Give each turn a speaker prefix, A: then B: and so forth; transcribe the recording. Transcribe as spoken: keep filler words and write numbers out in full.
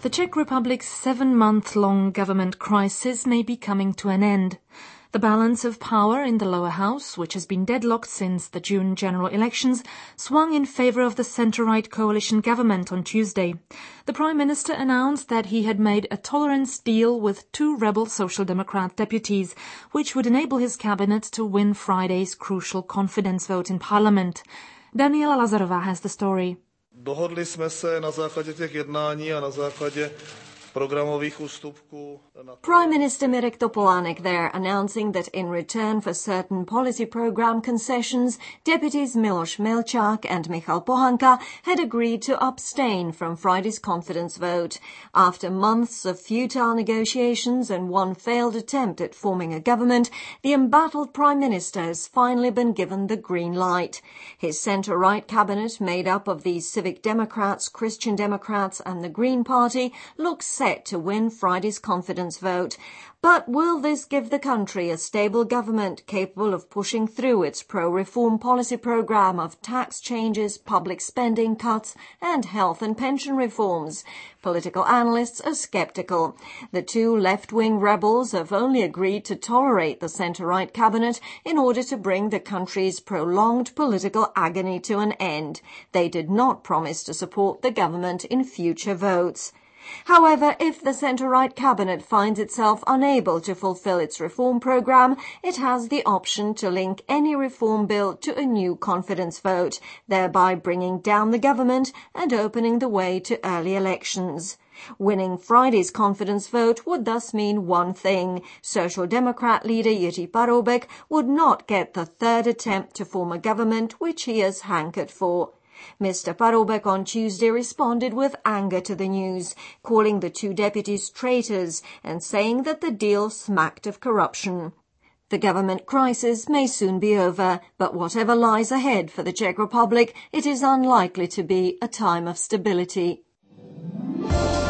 A: The Czech Republic's seven-month-long government crisis may be coming to an end. The balance of power in the lower house, which has been deadlocked since the June general elections, swung in favour of the centre-right coalition government on Tuesday. The Prime Minister announced that he had made a tolerance deal with two rebel Social Democrat deputies, which would enable his cabinet to win Friday's crucial confidence vote in Parliament. Daniela Lazarová has the story.
B: Dohodli jsme se na základě těch jednání a na základě programových ústupků.
C: Prime Minister Mirek Topolánek there announcing that in return for certain policy program concessions, deputies Miloš Melčák and Michal Pohanka had agreed to abstain from Friday's confidence vote. After months of futile negotiations and one failed attempt at forming a government, the embattled Prime Minister has finally been given the green light. His centre-right cabinet, made up of the Civic Democrats, Christian Democrats and the Green Party, looks set to win Friday's confidence vote. But will this give the country a stable government capable of pushing through its pro-reform policy programme of tax changes, public spending cuts and health and pension reforms? Political analysts are sceptical. The two left-wing rebels have only agreed to tolerate the centre-right cabinet in order to bring the country's prolonged political agony to an end. They did not promise to support the government in future votes. However, if the centre-right cabinet finds itself unable to fulfil its reform programme, it has the option to link any reform bill to a new confidence vote, thereby bringing down the government and opening the way to early elections. Winning Friday's confidence vote would thus mean one thing. Social Democrat leader Jiří Paroubek would not get the third attempt to form a government which he has hankered for. Mister Paroubek on Tuesday responded with anger to the news, calling the two deputies traitors and saying that the deal smacked of corruption. The government crisis may soon be over, but whatever lies ahead for the Czech Republic, it is unlikely to be a time of stability.